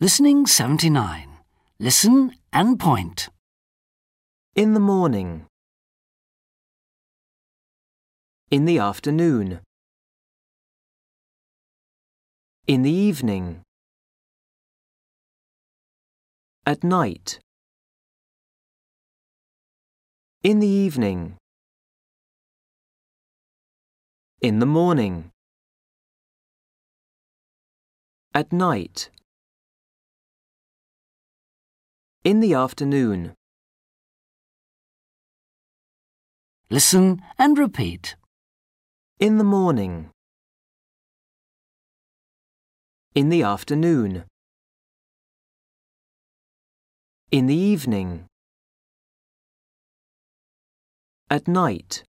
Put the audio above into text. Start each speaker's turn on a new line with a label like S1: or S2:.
S1: Listening 79. Listen and point.
S2: In the morning. In the afternoon. In the evening. At night. In the evening. In the morning. At night. In the afternoon.
S1: Listen and repeat.
S2: In the morning. In the afternoon. In the evening. At night.